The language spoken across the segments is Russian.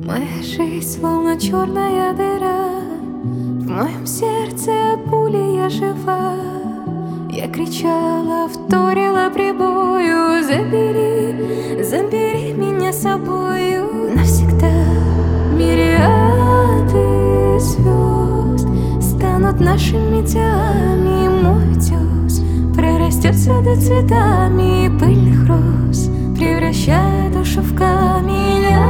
Моя жизнь словно черная дыра, в моем сердце пули, я жива. Я кричала, вторила прибою: забери, забери меня с собою навсегда. Мириады звезд станут нашими телами, мой утес прорастет сады цветами пыльных роз, превращая душу в камень.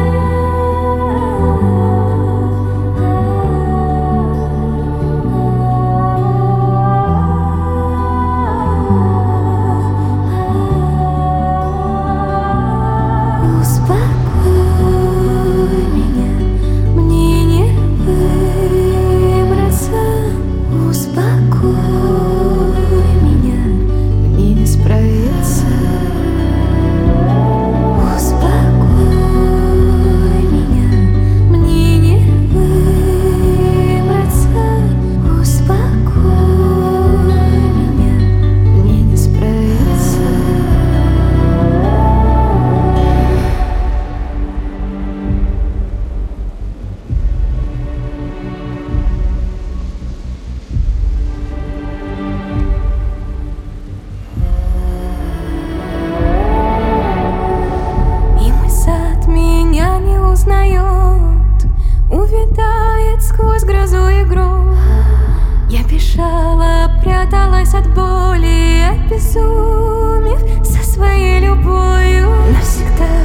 Увядает сквозь грозу и гром. Я бежала, пряталась от боли, обезумев со своей любовью навсегда.